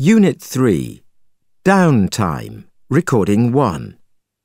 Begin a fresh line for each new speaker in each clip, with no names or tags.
Unit 3. Downtime. Recording 1.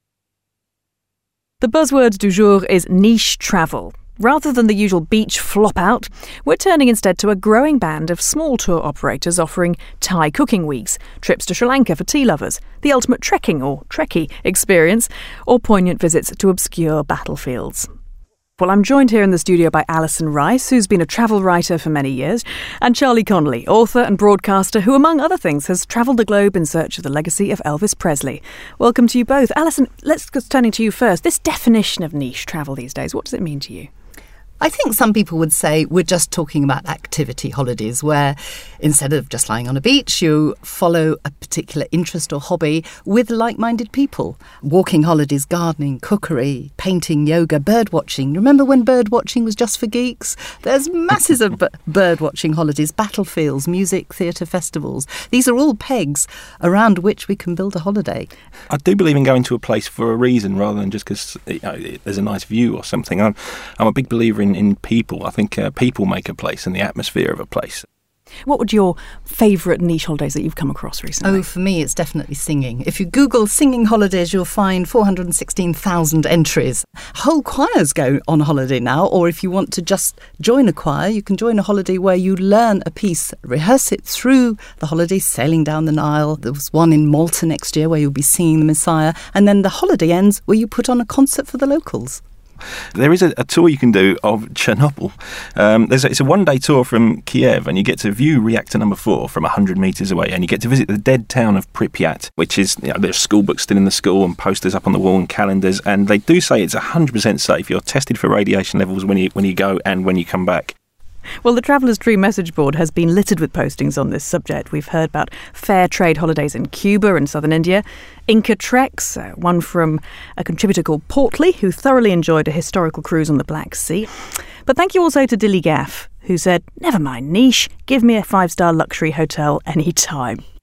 The buzzword du jour is niche travel. Rather than the usual beach flop-out, we're turning instead to a growing band of small tour operators offering Thai cooking weeks, trips to Sri Lanka for tea lovers, the ultimate trekking or trekkie experience, or poignant visits to obscure battlefields. Well, I'm joined here in the studio by Alison Rice, who's been a travel writer for many years, and Charlie Connelly, author and broadcaster who, among other things, has travelled the globe in search of the legacy of Elvis Presley. Welcome to you both. Alison, let's go turning to you first. This definition of niche travel these days, what does it mean to you?
I think some people would say we're just talking about activity holidays where instead of just lying on a beach, you follow a particular interest or hobby with like-minded people. Walking holidays, gardening, cookery, painting, yoga, bird watching. Remember when bird watching was just for geeks? There's masses of bird watching holidays, battlefields, music, theatre festivals. These are all pegs around which we can build a holiday.
I do believe in going to a place for a reason rather than just because there's a nice view or something. I'm a big believer in people. I think people make a place and the atmosphere of a place.
What would your favourite niche holidays that you've come across recently?
Oh, for me, it's definitely singing. If you Google singing holidays, you'll find 416,000 entries. Whole choirs go on holiday now, or if you want to just join a choir, you can join a holiday where you learn a piece, rehearse it through the holiday, sailing down the Nile. There was one in Malta next year where you'll be singing the Messiah, and then the holiday ends where you put on a concert for the locals.
There is a tour you can do of Chernobyl. It's a one-day tour from Kiev, and you get to view reactor number 4 from 100 metres away, and you get to visit the dead town of Pripyat, which is, there's school books still in the school and posters up on the wall and calendars, and they do say it's 100% safe. You're tested for radiation levels when you go and when you come back.
Well, the Traveller's Dream message board has been littered with postings on this subject. We've heard about fair trade holidays in Cuba and southern India, Inca treks, one from a contributor called Portley, who thoroughly enjoyed a historical cruise on the Black Sea. But thank you also to Dilly Gaff, who said, "Never mind niche, give me a 5-star luxury hotel any time."